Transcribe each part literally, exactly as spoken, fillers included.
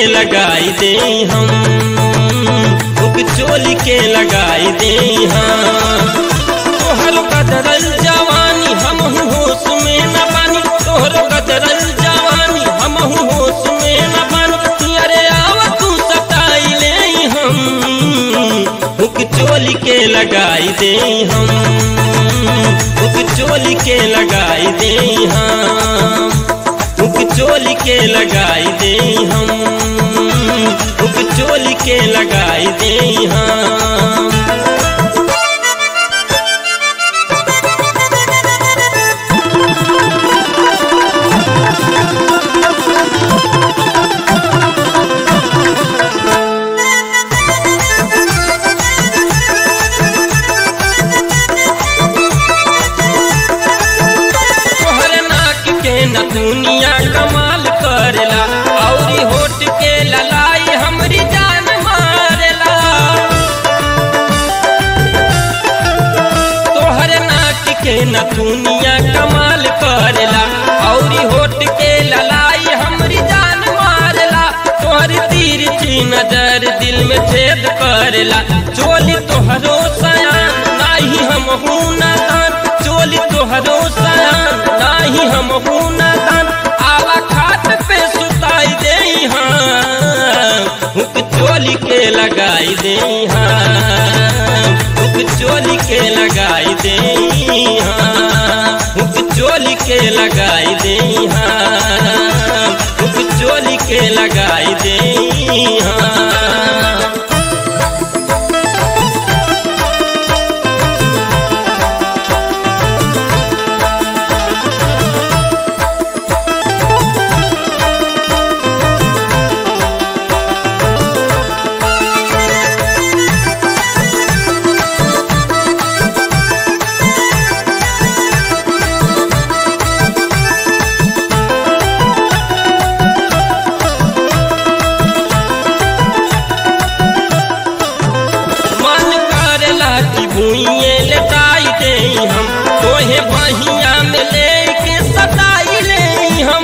लगाई दे हम, हुक चोली के लगाई दे हम। तोहर गदरल जवानी हम होश में न बानी, तोहर गदरल जवानी हम होश में न बानी। अरे आवा तू सताई ले हम, हुक चोली के लगाई दे हम, हुक चोली के लगाई दे हम, हुक चोली के लगाई दे हम, हुक चोली के लगाई दे हम। दुनिया कमाल करेला औरी होठ के ललाई हमरी जान मारेला। तोहर नाक के न दुनिया कमाल करेला औरी होठ के ललाई हमरी जान मारेला। तोहर तिरछी नजर दिल में छेद करेला, चोली तोहरो सयान नाही हम हुना दान, चोली तोहरो सयान नाही हम हुना दान। आवा खाट पे सुताई दे हाँ, हुक चोली के लगाई दे हाँ, हुक चोली के लगाई दे हाँ, हुक चोली के लगाई दे हाँ, हुक चोली के लगाई दे हाँ। भूइये लटाई दे हम, तोहे बहिया में लेके सताई ले हम।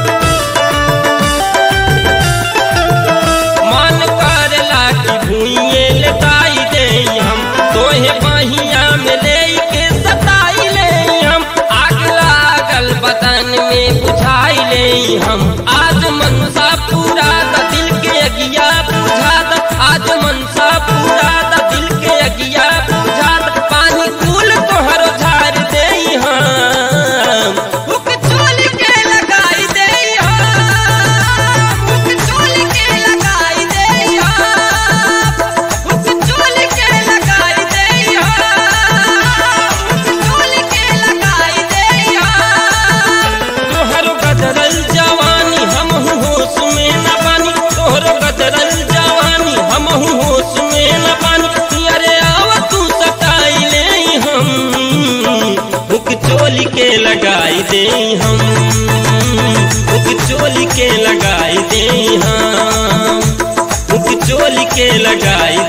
मन करला कि भूइये लटाई दे हम, तोहे बहिया में लेके सताई ले हम। आग लागल बदन में बुझाई ले हम, आज मनसा पूरा द दिल के अगिया बुझा द, आज मनसा पूरा द दिल के अगिया बुझा द। पानी कूल तोहर झाड़ दे हम, हुक चोली के लगाई दे हम, हुक चोली के लगाई दे हम, हुक चोली के लगाई दे हम, हुक चोली के लगाई दे हम। तोहर गदरल जवानी हम होश में न बानी, तोहर गदरल जवानी हम होश में न बानी। अरे आवा तू सताई ले हम, हुक चोली के लगाई दे हम, हुक चोली के लगाई दे हम, हुक चोली के लगाई